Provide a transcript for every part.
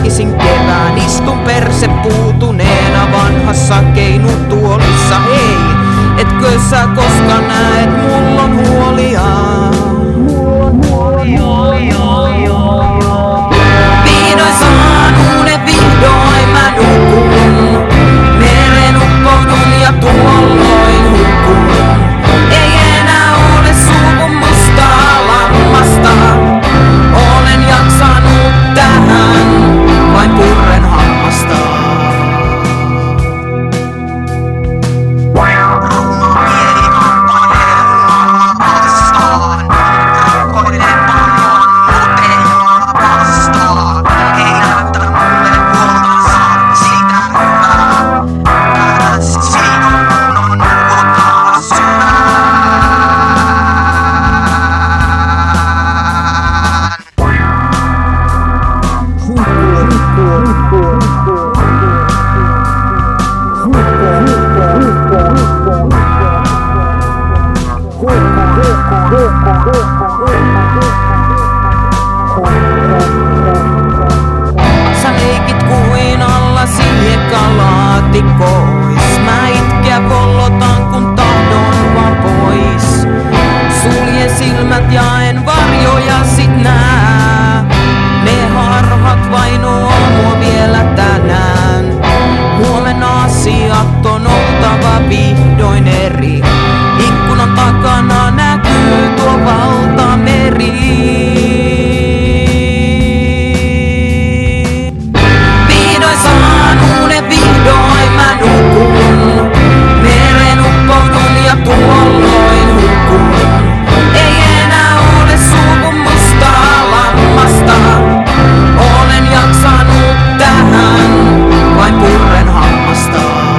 näkisin kevään. Istun perse puutuneena vanhassa keinutuolissa. Hei, etkö sä koska näet, mulla on huolia. Vihdoin saan unen, vihdoin mä nukun. Mereen uppoudun ja tuolloin hukun. Ei enää ole suvun mustaa lammasta. Olen jaksanut tähän, vain purren hammasta. Sä leikit kuin allasi hiekalaatikois. Mä itkeä vollotan kun tahdon vaan pois. Suljen silmät ja en varjoja sit nää. Ne harhat vainoo mua vielä tänään. Huomenna asiat on oltava vihdoin eri. Ikkunan takana näkyy tuo valtameri. Vihdoin saan unen, vihdoin mä nukun. Mereen uppoudun ja tuolloin hukun. Ei enää ole suvun mustaa lammasta. Olen jaksanut tähän, vain purren hammasta.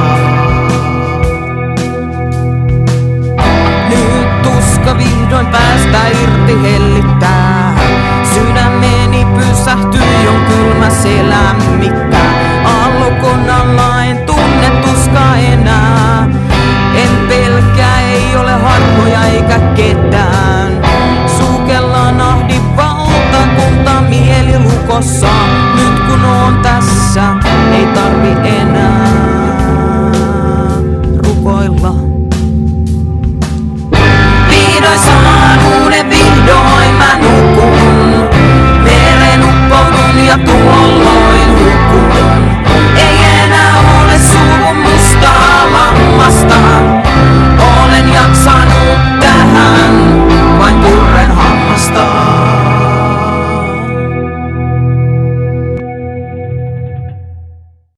Nyt tuska vihdoin päästä irti hellittää. Sydämeni pysähtyy, on kylmä selämmittää. Aallokon alla en tunne tuskaa enää. En pelkää, ei ole harvoja eikä ketään. Sukellaan ahdi valtakunta mieli lukossa. Nyt kun on tässä, ei tarvi enää.